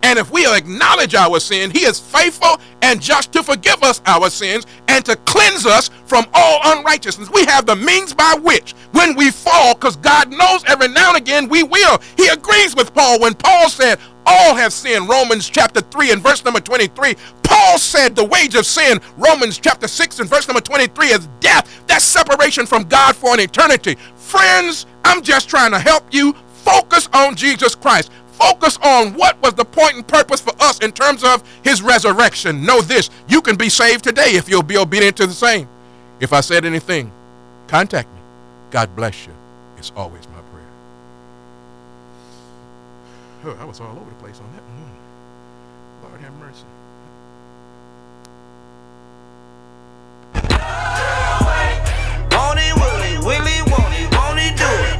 And if we acknowledge our sin, he is faithful and just to forgive us our sins and to cleanse us from all unrighteousness. We have the means by which when we fall, because God knows every now and again we will. He agrees with Paul when Paul said, all have sinned, Romans chapter 3 and verse number 23. Paul said the wage of sin, Romans chapter 6 and verse number 23, is death. That's separation from God for an eternity. Friends, I'm just trying to help you focus on Jesus Christ. Focus on what was the point and purpose for us in terms of his resurrection. Know this, you can be saved today if you'll be obedient to the same. If I said anything, contact me. God bless you. It's always my prayer. Oh, I was all over the place on that one. Lord have mercy. Won't he, will he, won't he do it?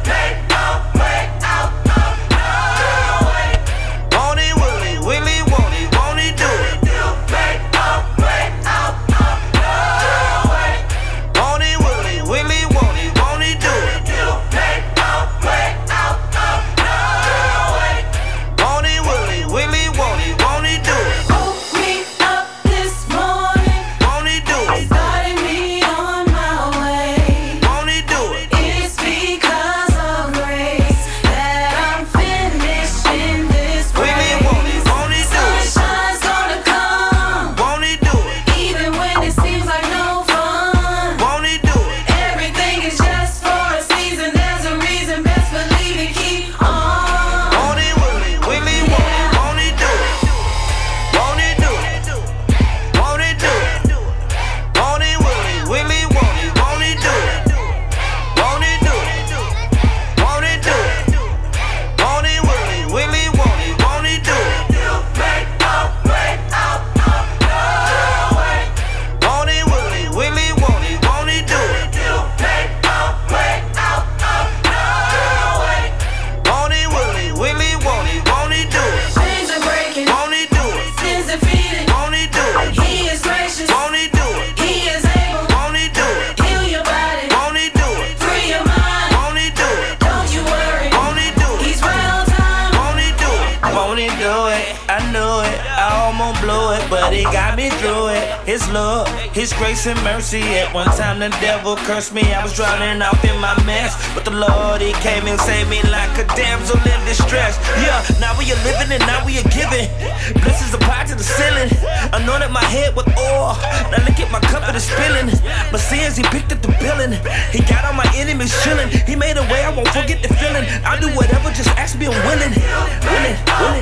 His love, his grace and mercy. At one time the devil cursed me, I was drowning off in my mess, but the Lord, he came and saved me like a damsel in distress. Yeah, now we are living and now we are giving. Blessings applied to the ceiling, anointed my head with oil. Now look at my cup, it is spilling. My sins, he picked up the billing. He got all my enemies chilling. He made a way, I won't forget the feeling. I'll do whatever, just ask me, I'm willing. Willing.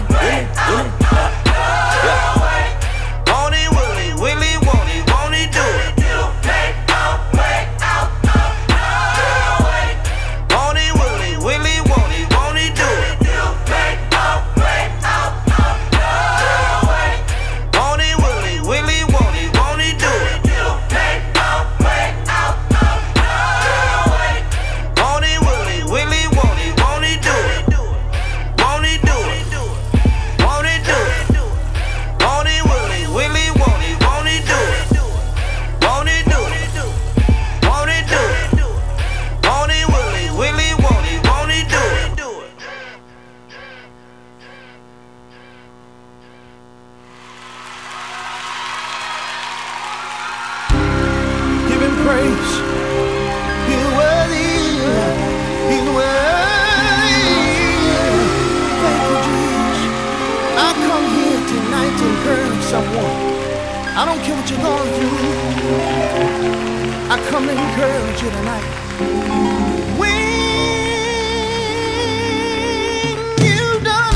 Won't he do it? I don't care what you're going through. I come to encourage you tonight. When you've done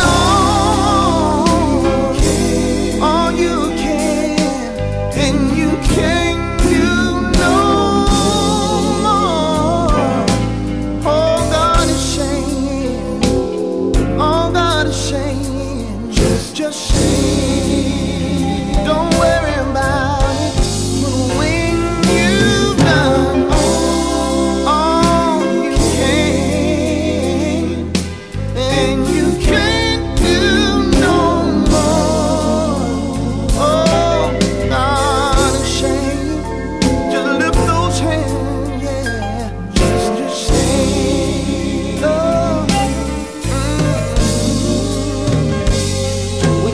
all you can, and you can't do no more. Oh, God is saying, oh, God is saying, just say, don't worry about it. But when you've done all you can, and you can't do no more. Oh, God is saying, just lift those hands, yeah. Just say, oh.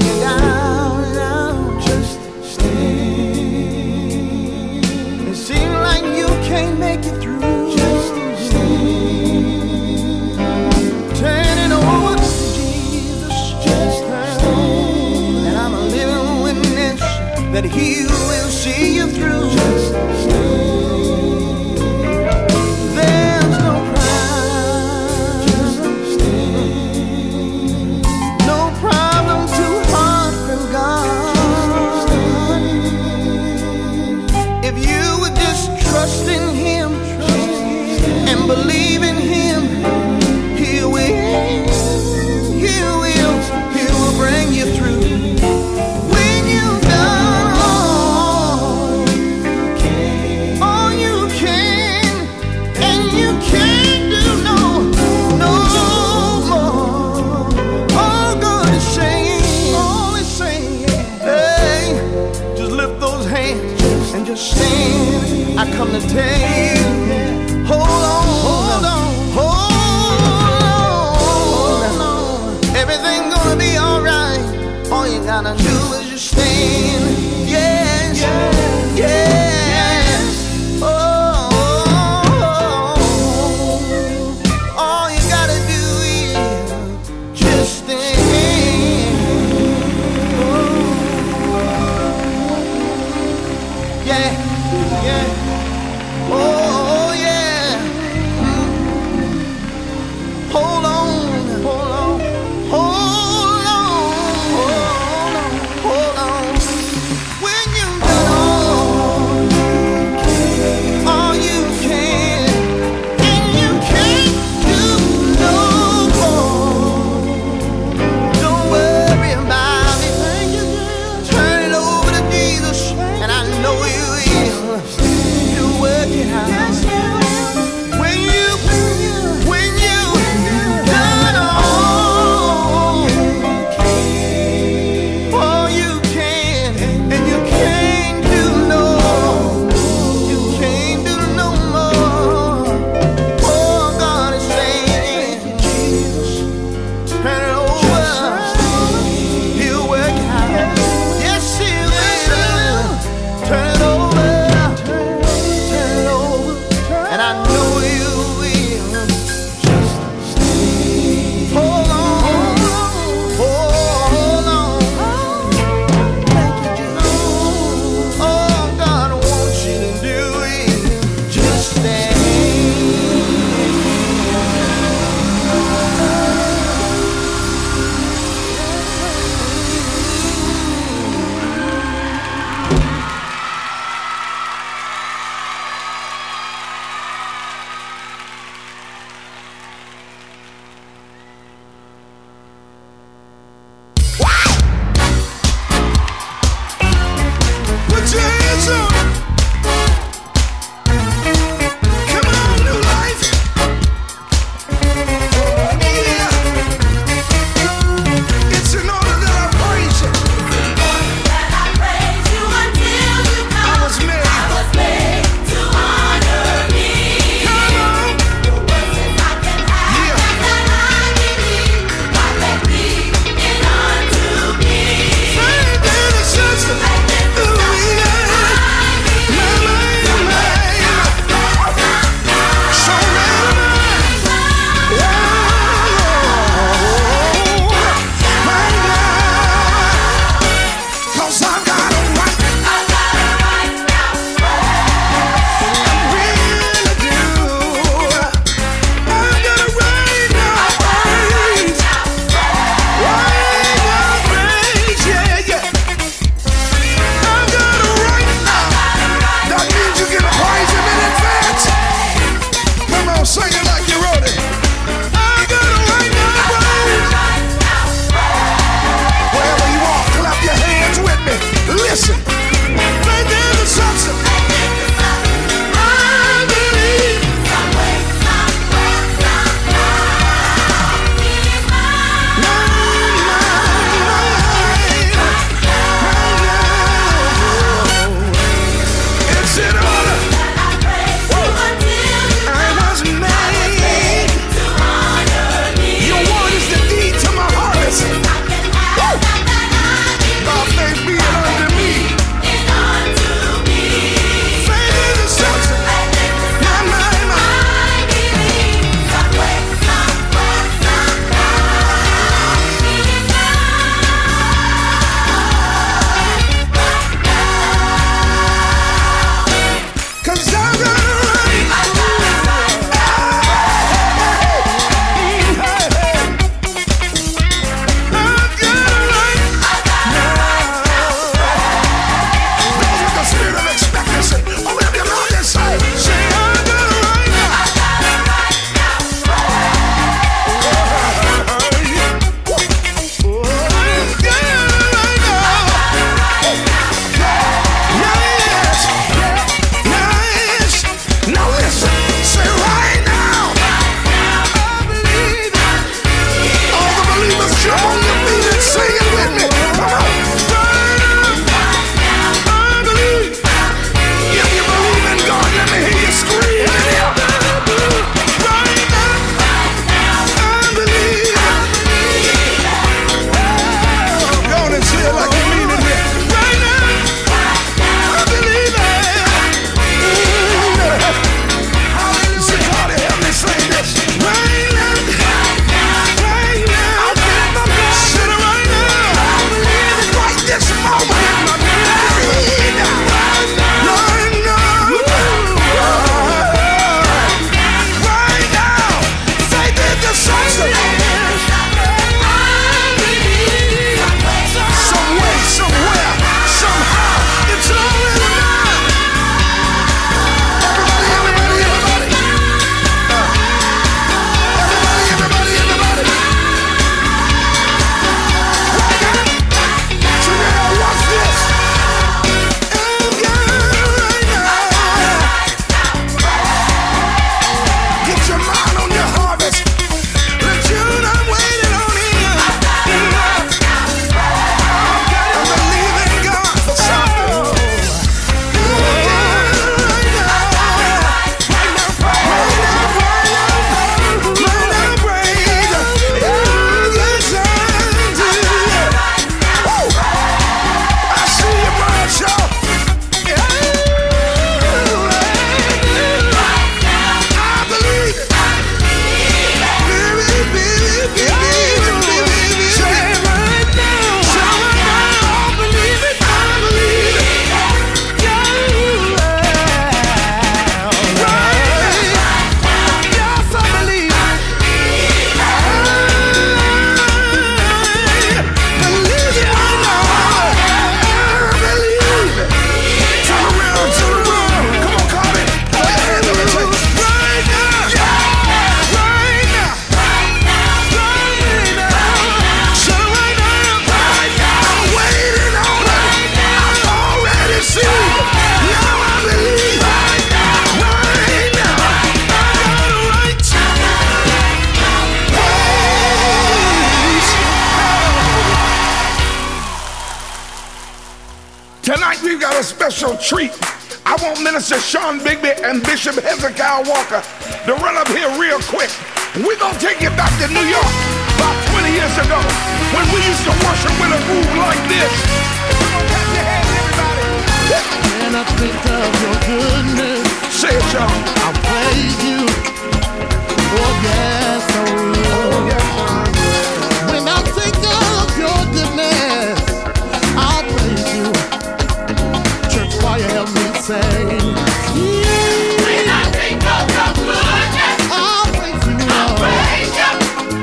that He will see you through. There's no problem too hard for God. If you would just trust in Him and believe in Him, He will bring you through. When you've done all you can, and you can't do no more. All God is saying, hey, just lift those hands and just stand. I come to tell you, hold on. Everything's gonna be alright. All you gotta do is just stand. Yes, yes. Oh, all you gotta do is just stand. Yeah, yeah. Oh, yeah. Hold on. Tonight we've got a special treat. I want Minister Sean Bigby and Bishop Hezekiah Walker to run up here real quick. We're going to take you back to New York about 20 years ago when we used to worship with a move like this. Come on, clap your hands, everybody. When I think of your goodness, say it, y'all. I'll praise you. Oh, yes, I will. Oh, yes, I will. When I think of your goodness, I'll praise you. Church choir, help me sing. When I think of your goodness, I'll praise you. I'll praise you.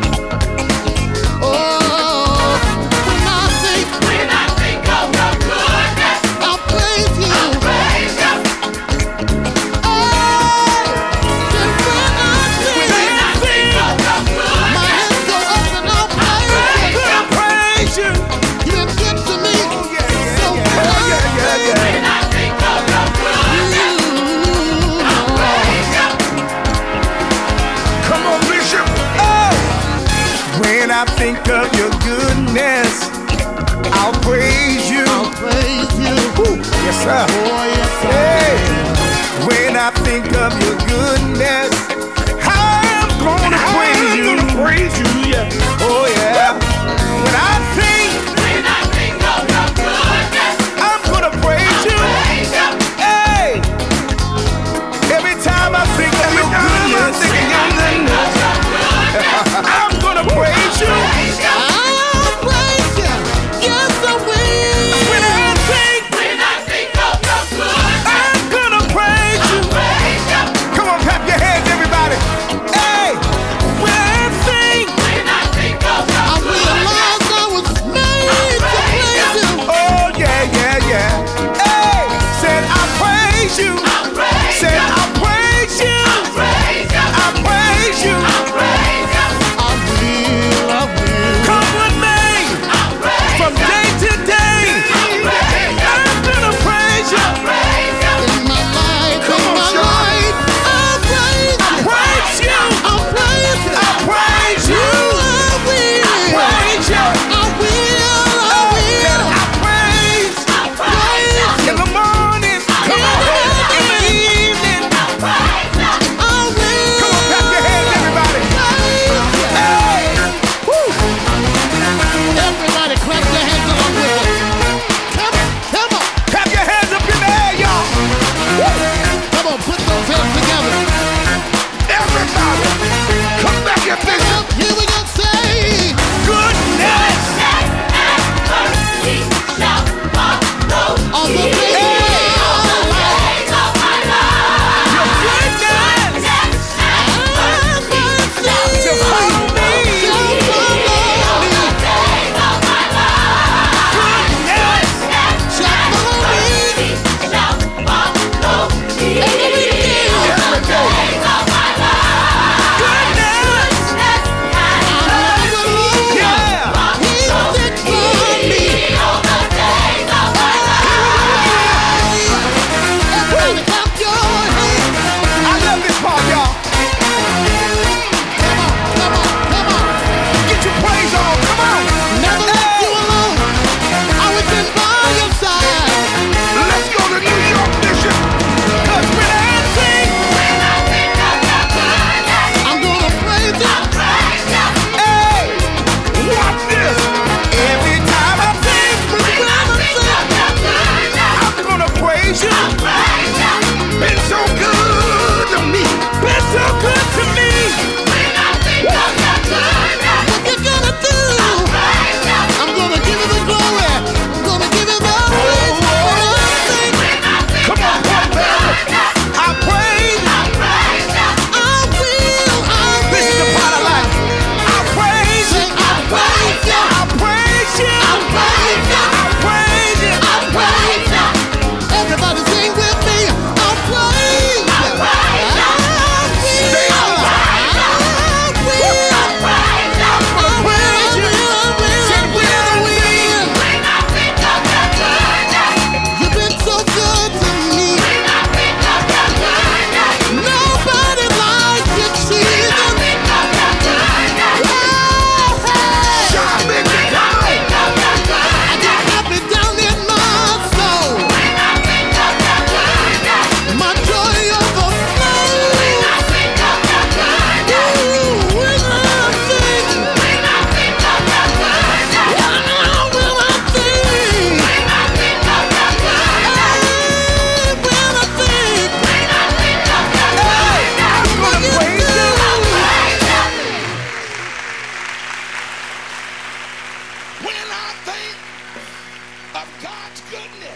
Oh, when I think of your goodness, I'll praise you. I'll praise you. Oh, then when I think of your goodness, my hands go up and I'll praise you. You've been good to me. So good. when I think of your goodness, I'll praise you. Come on, Bishop. When I think of your goodness, I'll praise you. I'll praise you. Yes, sir. Oh, yes, I Hey, will. when I think of your goodness, I'm gonna praise you. I'm gonna praise you, yeah. Oh, yeah. When I think, When I think of your goodness, I'm gonna praise you. praise you. Hey, every time I think of your goodness, I'm gonna praise you. I'll praise you. Yes, I will. When I think, When I think of your goodness, I'm gonna praise you. praise you. Come on, clap your hands,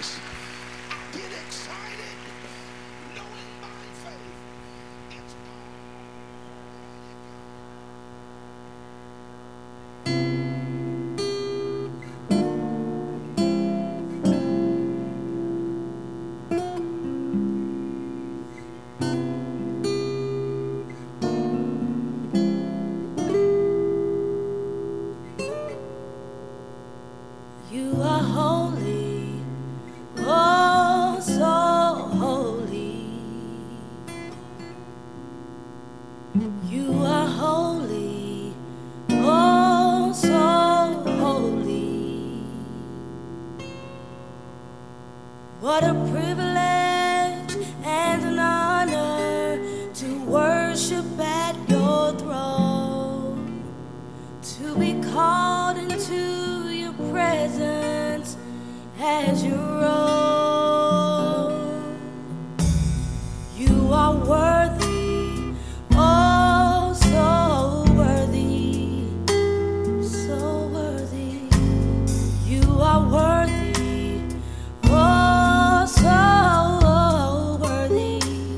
Jesus. I get excited knowing by faith it's You are holy, oh so holy. You are holy, oh so holy. What a privilege and an honor to worship at your throne, to be called into your presence as your own. You are worthy, oh so worthy, so worthy. You are worthy, oh so worthy.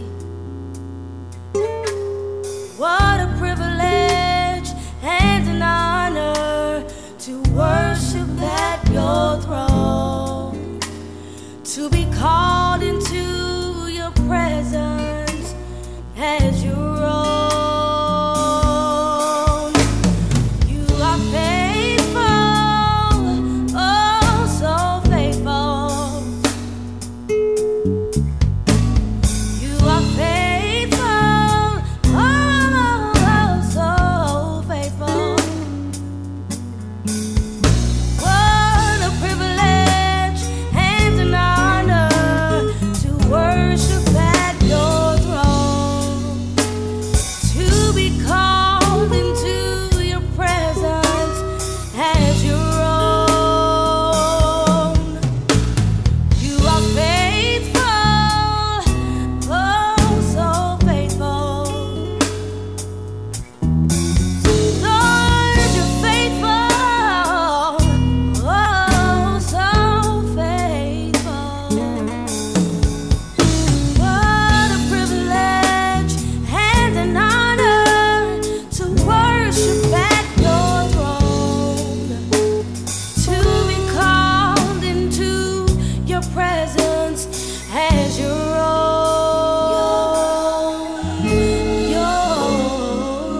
What a privilege and an honor to worship at your throne, to be called into your presence as your own. You are faithful, oh so faithful. You are faithful, oh so faithful. What a privilege and an honor to worship at your throne, to be called into your presence as your own. You are faithful, oh so faithful. Lord, you're faithful, oh so faithful. What a privilege and an honor to worship at your throne, to be called into your presence as your own. Your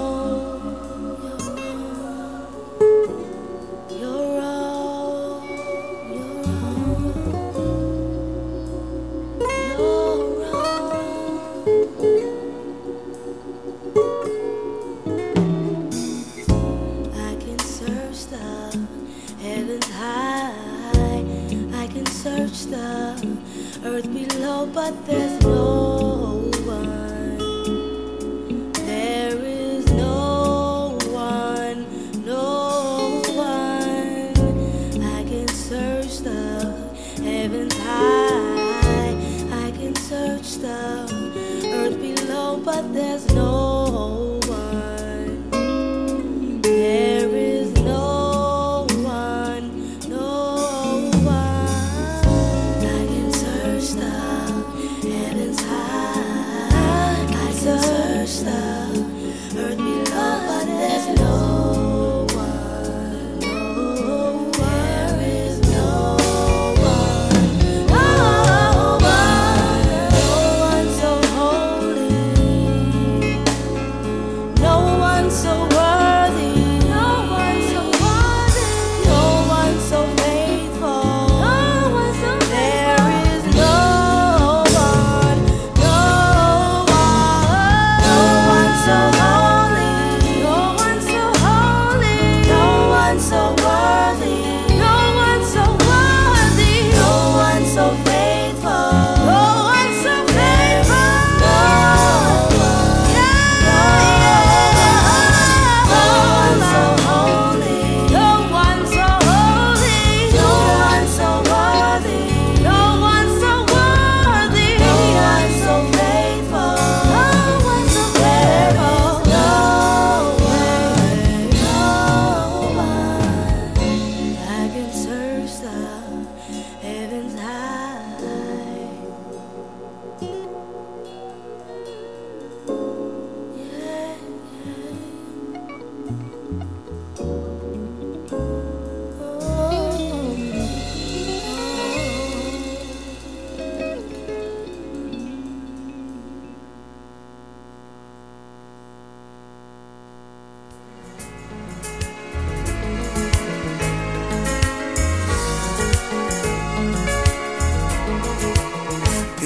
I can search the heavens high, I can search the earth below, but there's no one. There is no one, no one. I can search the heavens high, I can search the earth below, but there's no one. There is no one, no one. I can search the heavens high, I can search the earth below, but there's no one, no one. There is no one,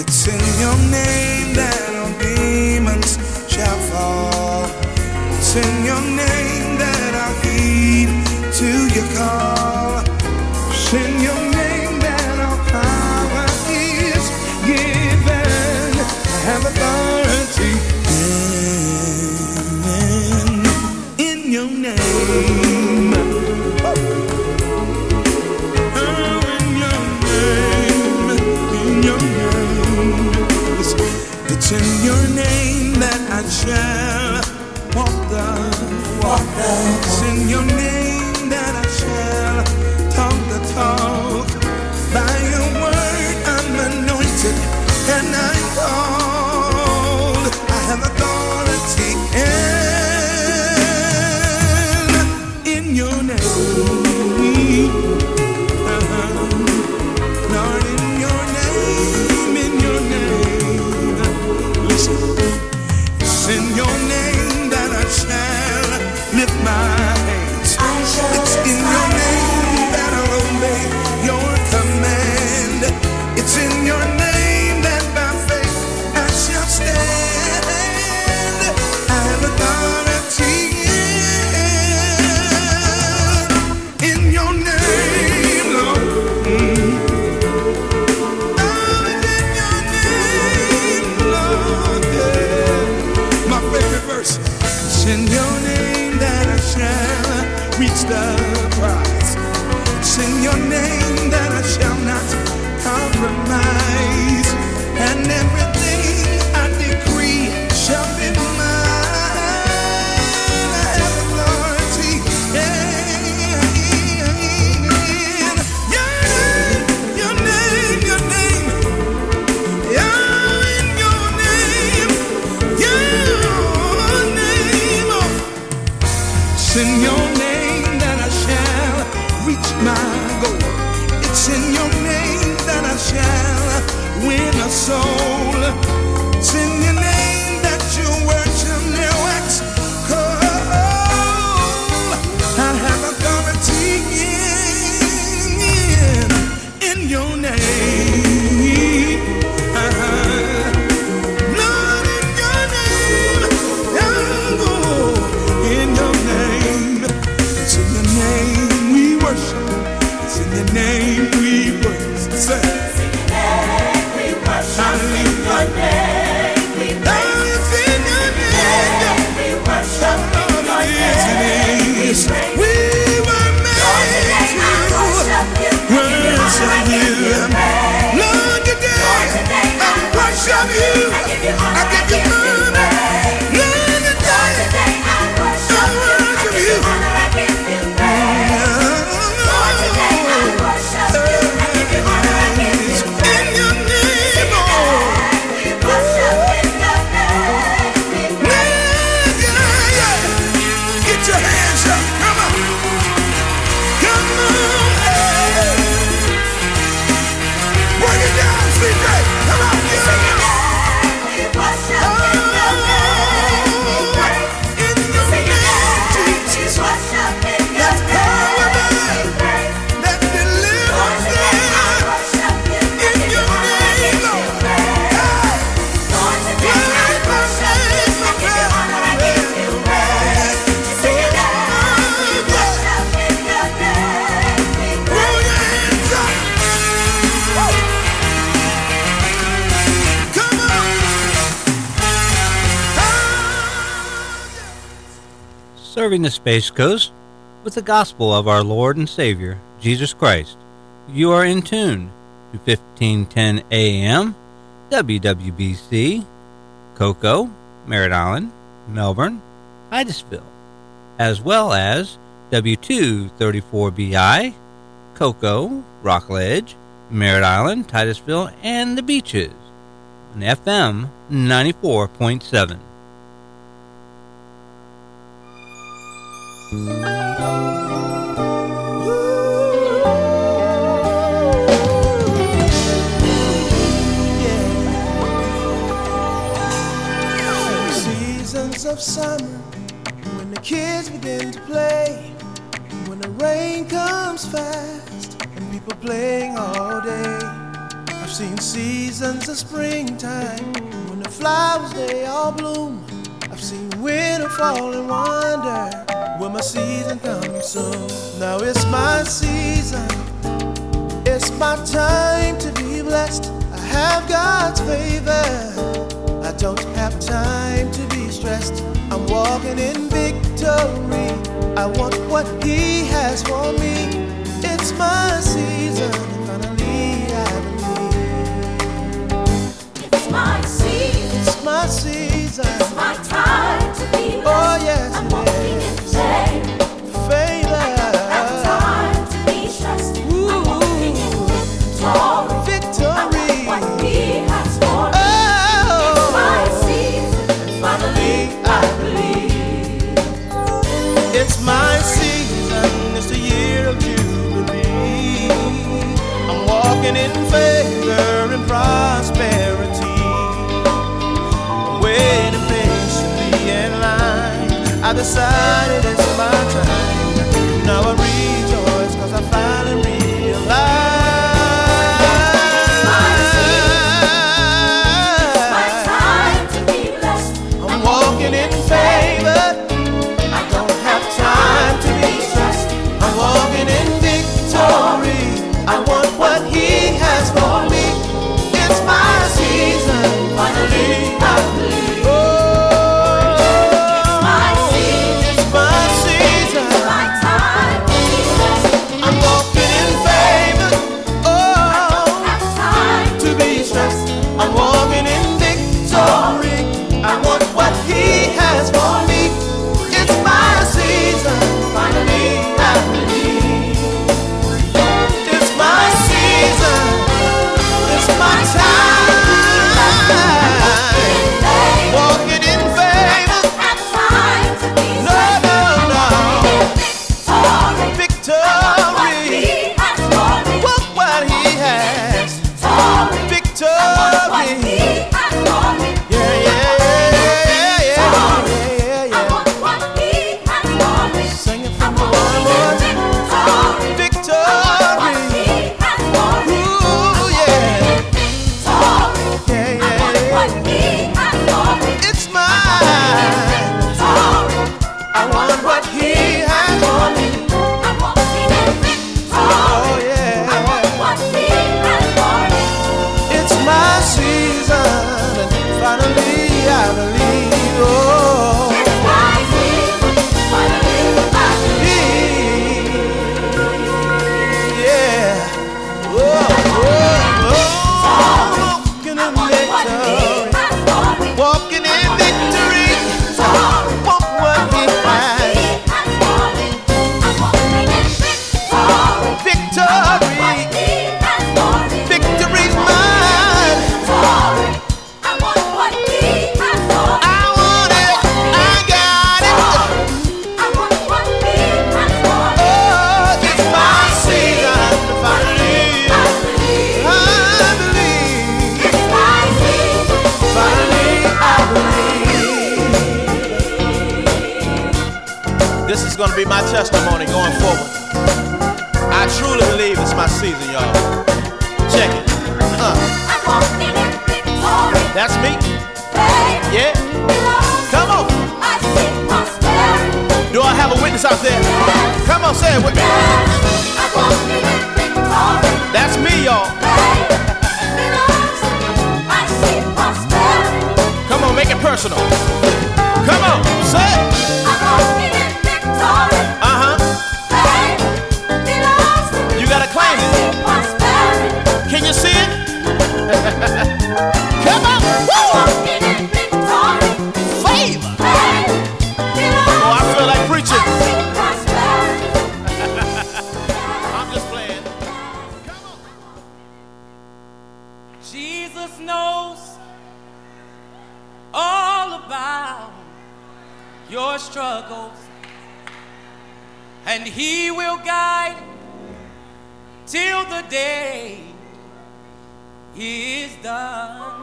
It's in your name that all demons shall fall. It's in your name that I'll heed to your call. It's in your name that all power is given. I have authority in your name. Oh, in your name, in your name. It's in your name that I shall walk the walk. It's in your name that I shall talk the talk. By your word I'm anointed and I'm called. I have authority in your name. Lord, in your name, listen. It's in your name that I shall lift my hands. It's in your name that I'll obey your command. It's in your name that by faith I shall stand. I have authority in your name, Lord. Oh, it's in your name, Lord. Yeah. My favorite verse. It's in your name that I shall reach the prize. It's in your name that I shall not compromise. And everything I decree shall be mine. I have authority your name, your name. Yeah, in your name, your name. It's in your name that I shall reach my goal. It's in your name that I shall win a soul. It's in your name that your word shall never wax cold. I have authority in your name. Lord, in your name. In your name. It's in your name we worship. It's in your name we worship. Say, Serving the Space Coast with the gospel of our Lord and Savior, Jesus Christ. You are in tune to 1510 AM, WWBC, Cocoa, Merritt Island, Melbourne, Titusville, as well as W234BI, Cocoa, Rockledge, Merritt Island, Titusville, and the Beaches, on FM 94.7. Seasons of summer, when the kids begin to play, when the rain comes fast and people playing all day. I I've seen seasons of springtime when the flowers they all bloom. I've seen winter fall and wonder when my season comes soon. Now it's my season, it's my time to be blessed. I have God's favor, I don't have time to be stressed. I'm walking in victory, I want what He has for me. It's my season, finally I believe. It's my season, it's my season, it's my time to be blessed. Oh yes, I'm walking in favor. I don't have time to be stressed. I'm walking in victory. I want what He has for me. It's my season, finally I believe. It's my season, it's the year of Jubilee. I'm walking in favor and prosperity. I'm waiting patiently in line. I decided it's my time. Now I rejoice cause I finally realize it's my time to be blessed. I'm walking in favor. I don't have time to be stressed. I'm walking in victory. I want what He has for me. It's my season, finally I believe. Oh, it's my season, It's my time to be blessed. I'm walking in favor. Oh, Have time to be stressed. I'm walking in victory. I want what He has for me. It's my season, finally I believe. It's my season, it's my time. Walking in favor. have time to be No, no, no. victory. Victory. He has for me. Look what He has. Victory. He Victory. has for me. Yeah, yeah, yeah, yeah, yeah, I yeah. want what He has for me. Sing it for me one more time. Victory. He has for me. Ooh, yeah. Victory. Yeah, What yeah. He has for me. It's mine. I want what He has for me. I'm walking in victory. Oh, yeah. I want what He has for me. It's my season, and finally I believe. Oh, It's my season, finally I believe. yeah. Oh, oh, oh. Walking in What He victory. has for me. Walking in victory. Want what He has. Victory. Victory's mine. I want it. I got it. Oh, it's my season. Finally, I believe. Finally, I believe. This is going to be my testimony going forward. I truly believe it's my season, y'all. Check it. That's me. Yeah. Come on. Do I have a witness out there? Come on, say it with me. That's me, y'all. Come on, make it personal. Come on, say it. Uh-huh. You gotta claim it. Can you see it? Come on. Woo! Favor. Oh, I feel like preaching. I'm just playing. Come on. Jesus knows all about your struggles, and He will guide till the day is done.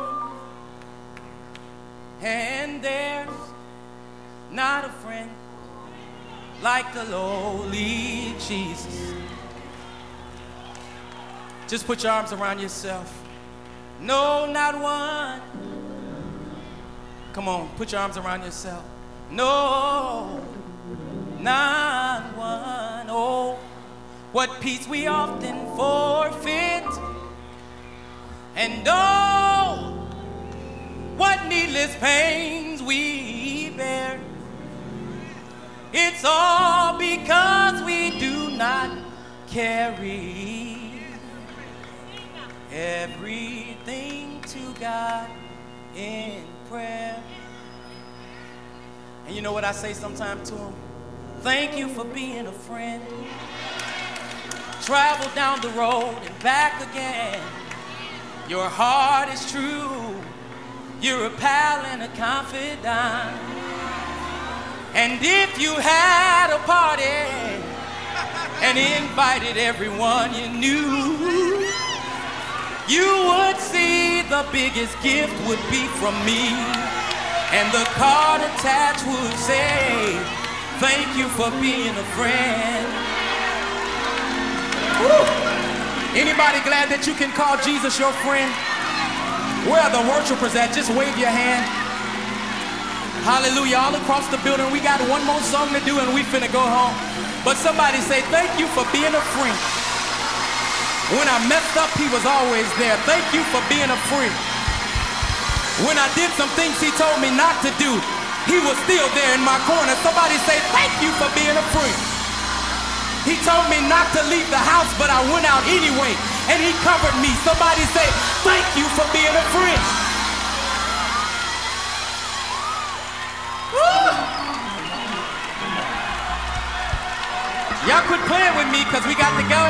And there's not a friend like the lowly Jesus. Just put your arms around yourself No, not one. Come on, put your arms around yourself. No, not one. Oh, what peace we often forfeit. And oh, what needless pains we bear. It's all because we do not carry everything to God in prayer. And you know what I say sometimes to him? Thank you for being a friend. Travel down the road and back again. Your heart is true. You're a pal and a confidant. And if you had a party and invited everyone you knew, you would see the biggest gift would be from me. And the card attached would say, thank you for being a friend. Woo. Anybody glad that you can call Jesus your friend? Where are the worshipers at? Just wave your hand. Hallelujah. All across the building, we got one more song to do and we finna go home. But somebody say, thank you for being a friend. When I messed up, he was always there. Thank you for being a friend. When I did some things he told me not to do, he was still there in my corner. Somebody say, thank you for being a friend. He told me not to leave the house, but I went out anyway, and he covered me. Somebody say, thank you for being a friend. Woo! Y'all quit playing with me because we got to go.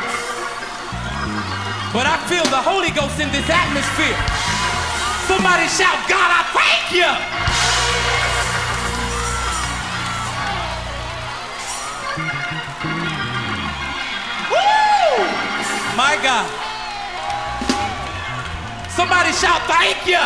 But I feel the Holy Ghost in this atmosphere. Somebody shout, God, I thank you. Woo! My God. Somebody shout, thank you.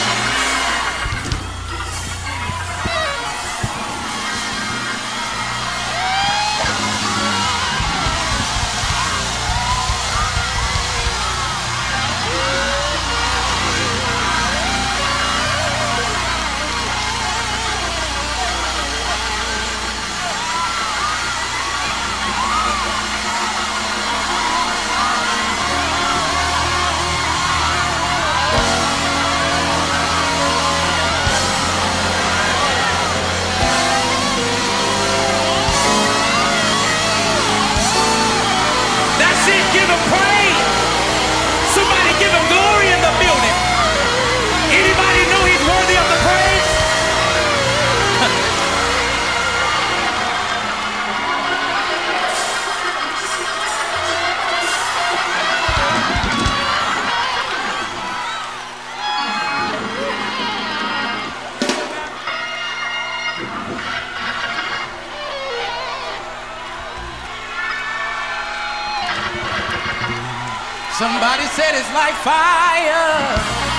Give him praise. Somebody give him glory in the building. Anybody know he's worthy of the praise? Somebody said it's like fire.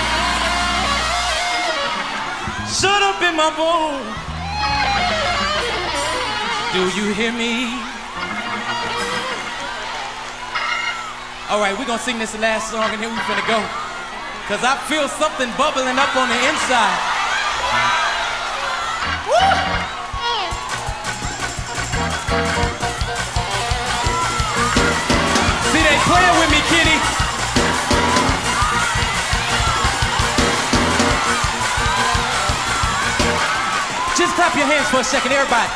Shut up in my bones. Do you hear me? All right, we're gonna sing this last song and then we're gonna go. Cause I feel something bubbling up on the inside. Woo! See, they playing with me, kitty. Just clap your hands for a second, everybody.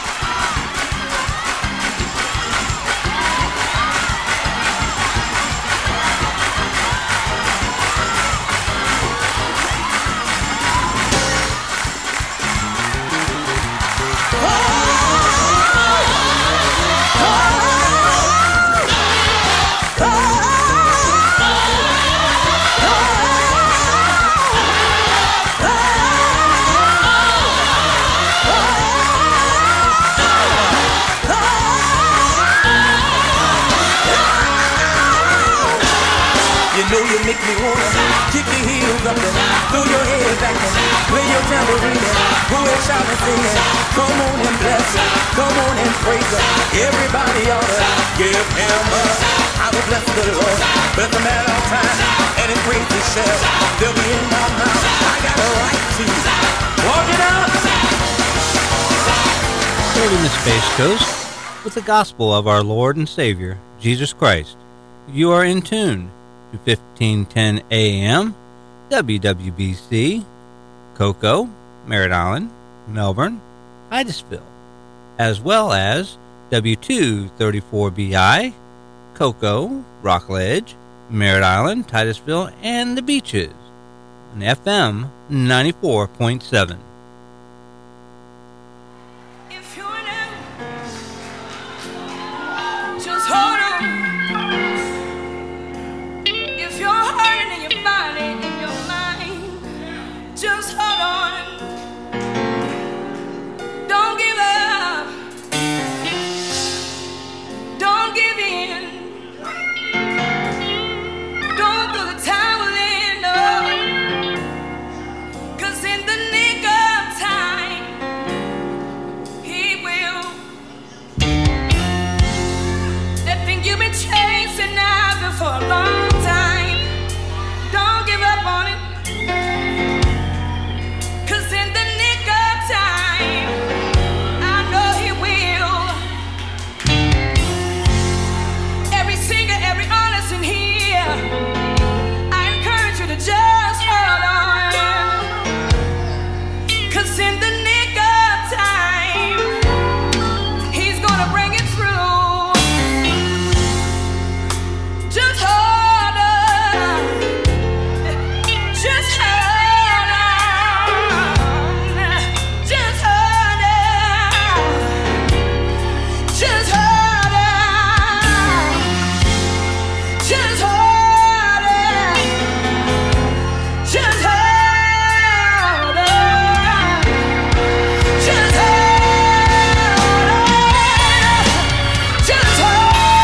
You make me wanna kick your heels up and throw your head back and play your tambourine and go and shout and sing and come on and bless him, come on and praise him. Everybody ought to give him a I will bless the Lord, bless him at all times. and it praise itself. They'll be in my mouth. I got a right to walk it out. Serving the Space Coast with the gospel of our Lord and Savior, Jesus Christ. You are in tune to 1510 AM, WWBC, Cocoa, Merritt Island, Melbourne, Titusville, as well as W234BI, Cocoa, Rockledge, Merritt Island, Titusville, and the Beaches, on FM 94.7. Just hold on. If you're hurting in your body, in your mind, just hold on. Don't give up. Don't give in. Don't throw the towel in, no. 'Cause in the nick of time, He will. That thing you've been chasing after for a long time, don't give up on it. 'Cause in the nick of time, I know He will. Every singer, every artist in here, I encourage you to just hold on. 'Cause in the nick of time, He's gonna bring it through. Just hold on. Just hold on. Just hold on. Just hold on. Just hold on. Just hold on. Just hold on. Just hold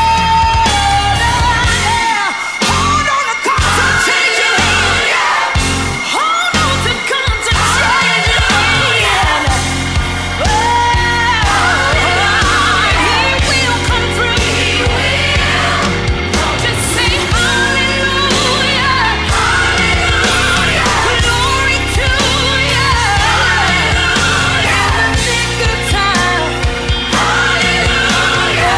on. Hold on to God's unchanging hand. Hold on to God's unchanging hand. Oh, He will come through. He will. Just sing hallelujah. Hallelujah. Glory to You. Hallelujah. In the nick of time. Hallelujah.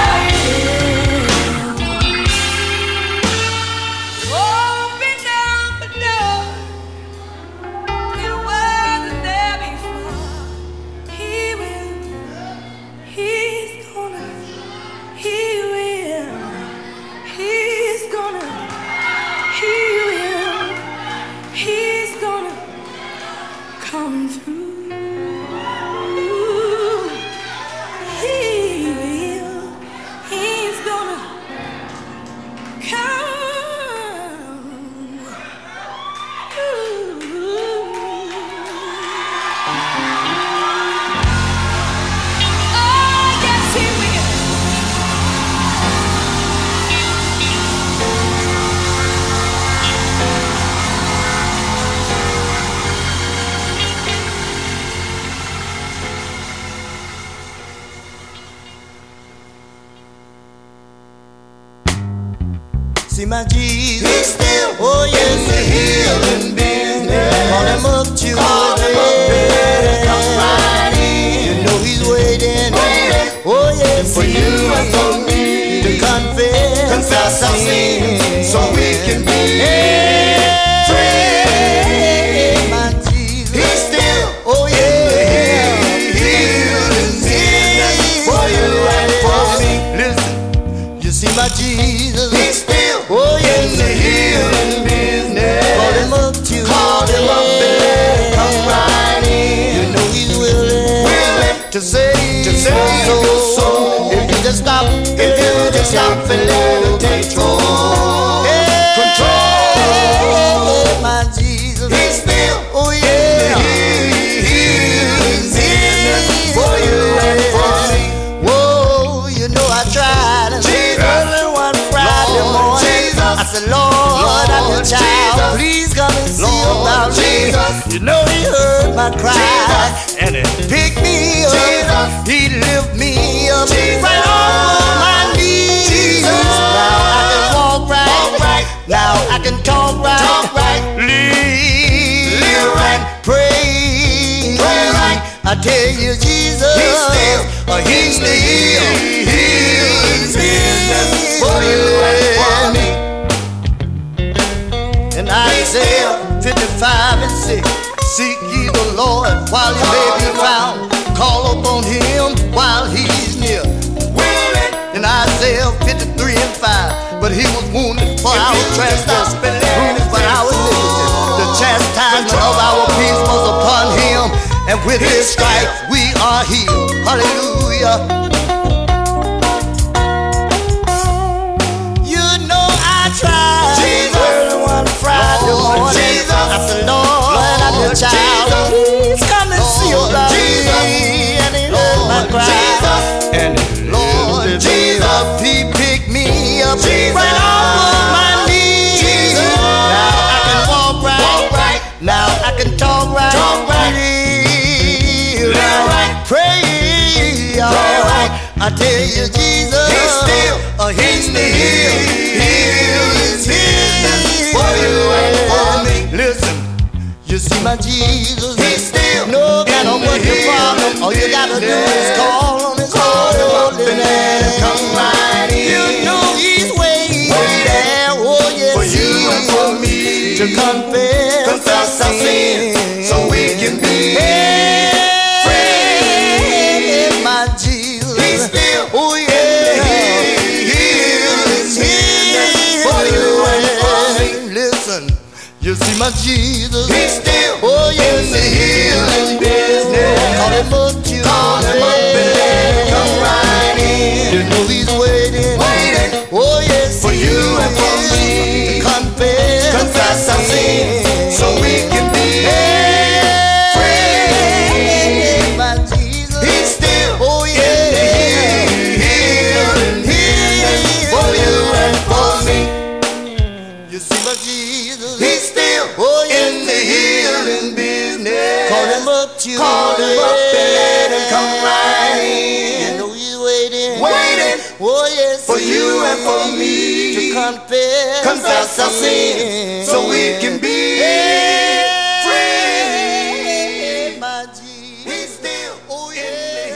Open up the door. It wasn't there before. He will. He's gonna. He will. He's gonna. He will. He's gonna come through. He will. He's gonna come. Oh, yes, He will. See my Jesus, He's still, oh yes, in the healing business. Call Him up to come right in. You know He's waiting, oh yes, for you and for me to confess our sins, so we can be free. My Jesus, He's still, oh yeah, in the healing business for you and for me. Listen, you see my Jesus, He's still, oh yeah, in the healing business. Call Him up to come right in. You know He's willing to save your soul. If you just stop and let Him take control. My Jesus, He's still, oh yeah, He's for you and for me. Whoa, you know I tried and early one Friday morning. I said, Lord, I'm your child. Please come and see about me. You know He heard my cry and He picked me up. He lift me up right on my knees. Now I can walk right Now I can talk right, live right, pray right. I tell you, Jesus, He's still for you and me. In Isaiah 55 and 6, seek ye the Lord while He may be found. Call upon Him while He's near. In Isaiah 53 and 5, but He was wounded for our transgression, bruised for our iniquity. The chastisement of our peace was upon Him, and with His stripes we are healed. Hallelujah. You know I tried. Jesus, one Friday morning. Jesus, I said, Lord, I'm your child. Please come and see about me. And He heard my cry. And Lord Jesus, He picked me up right off of my knees. Now I can walk right. Now I can talk right. Live right. Pray right. I tell you, Jesus, He's still for you and for me. Listen, you see my Jesus, He's still no matter what your problem. All you gotta do is call on His holy name. Come right in. You know He's waiting there. Oh yes, for you and for me to confess our sins, so we can be free. My Jesus, He's still oh yeah. For you and for me. Listen, you see my Jesus, He's still oh yes, in the healing business. Call Him up, and let Him come right in. You know He's waiting. Oh yes, for you and for me to confess our sins, so we can be free. My Jesus, He's still oh yeah, healing for you and for me. You see my Jesus, He's still oh in the healing business. Call Him up, and let Him come right in. You know He's waiting. Oh yes, for you and for me to confess our sins, so we can be free. My Jesus, He's still oh yeah.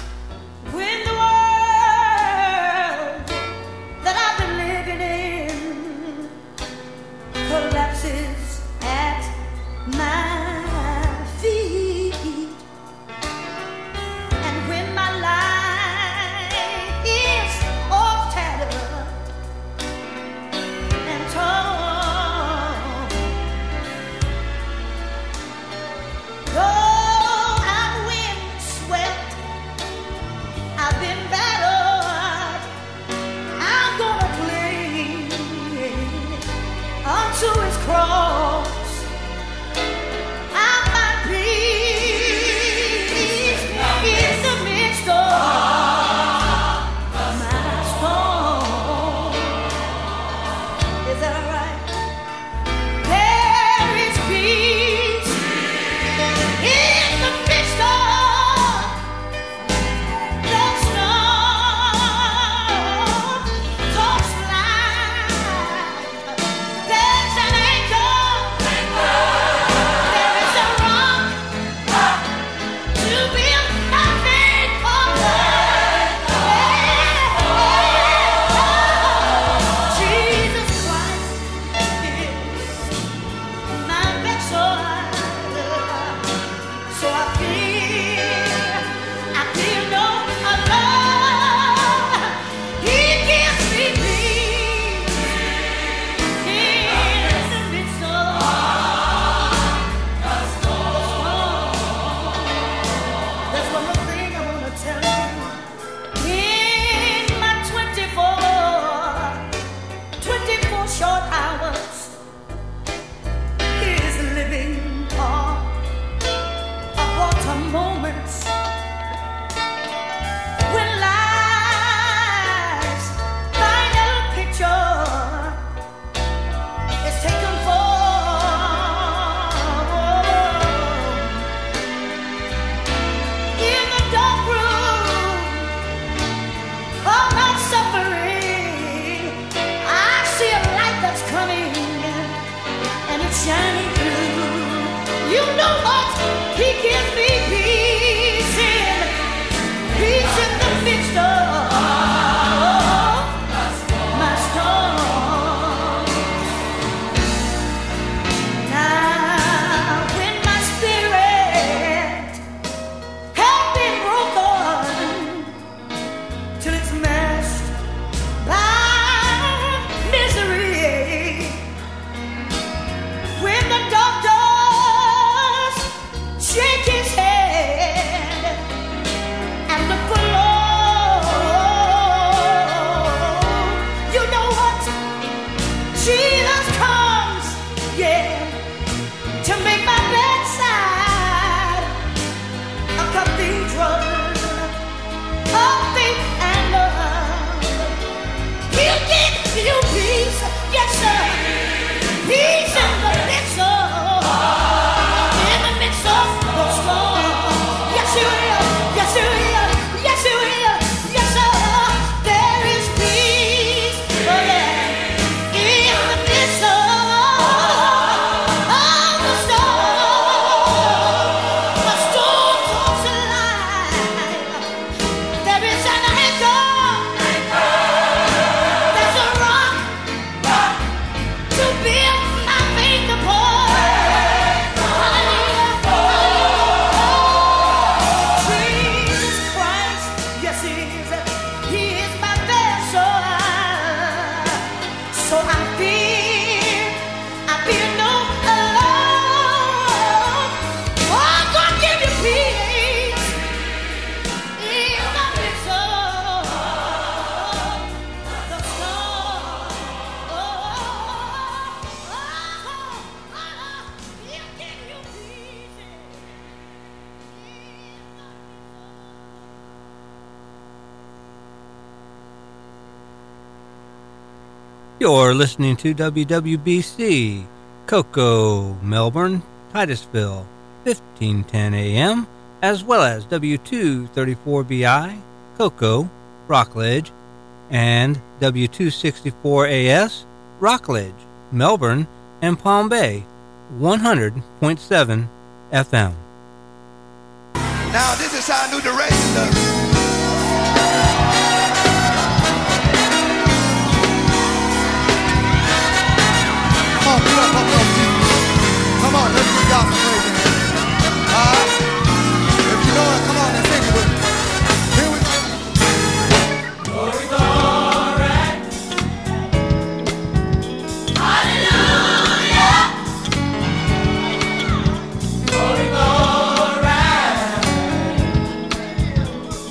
When the world that I've been living in what? He gives me peace in the midst of my storm. Now, when my spirit has been broken till it's mashed by misery, when the doctors shake his head and look for Lord, you know what? Jesus comes, yeah, to make my bedside a cathedral of faith and love. He'll give you peace, yes sir, peace in the midst of the storm. Yes you will, yes you will, yes you will, yes sir. There is peace, oh yeah, in the midst of the storm. The storm comes alive. There is an anchor. There's a rock to build my faith upon. Hallelujah. Jesus Christ, yes He is. He is my vessel. So I fear no alone. Oh, God, give you peace in the midst of the storm. He'll give you peace. You're listening to WWBC, Cocoa, Melbourne, Titusville, 1510 AM, as well as W234BI, Cocoa, Rockledge, and W264AS, Rockledge, Melbourne, and Palm Bay, 100.7 FM. Now this is how New Direction does it. Come on, put up. Come on, let's give God some praise in here. If you know it, come on and sing it with me. Here we go. Glory, glory. Hallelujah. Glory, glory.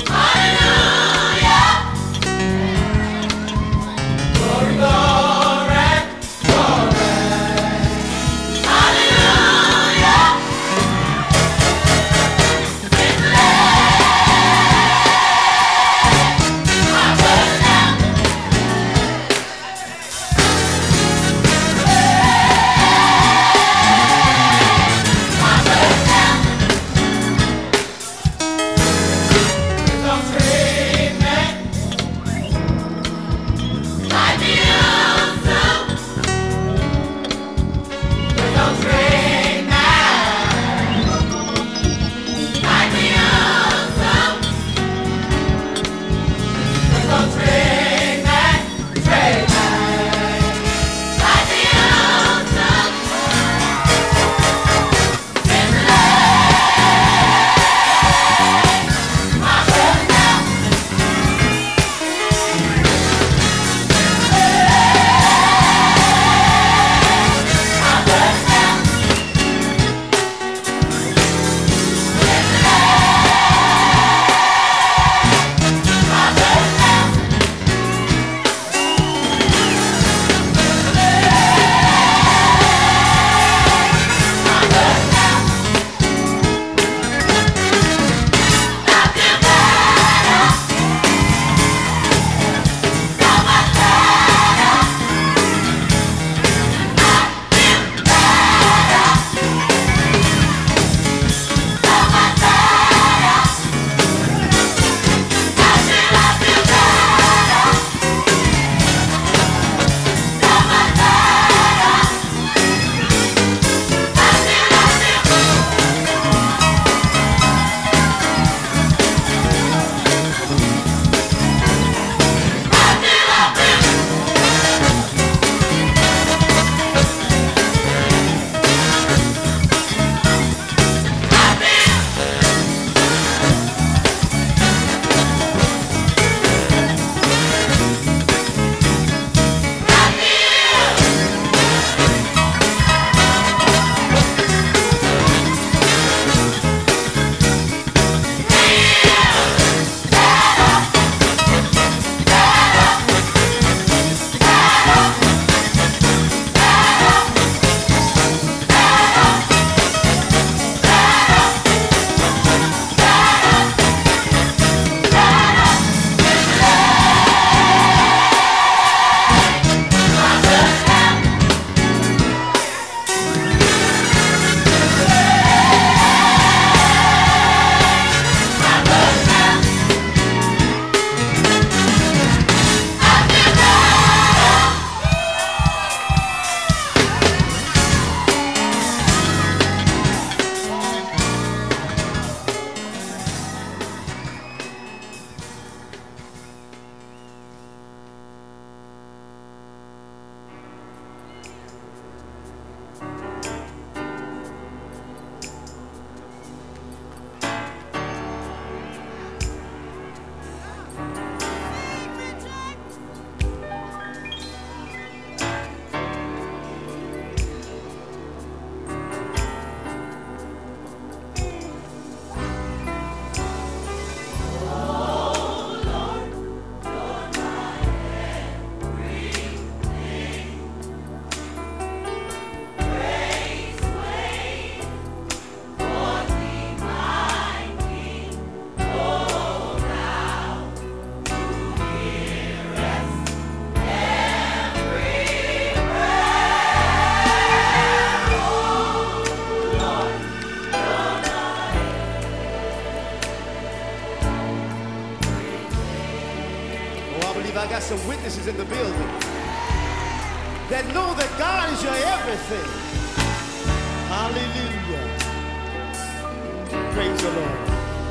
some witnesses in the building that know that God is your everything. Hallelujah. Praise the Lord.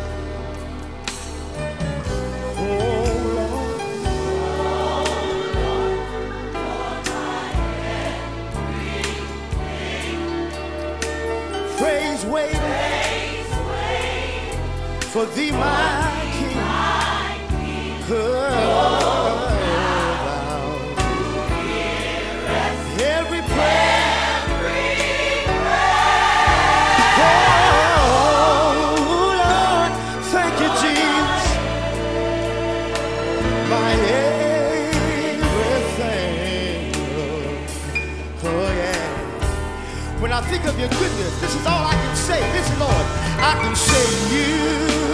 Oh, Lord. Praise waiting for thee, my King. Every prayer, oh Lord, thank you, Jesus, my everything. Oh yeah. When I think of your goodness, this is all I can say. Listen, Lord, I can say you.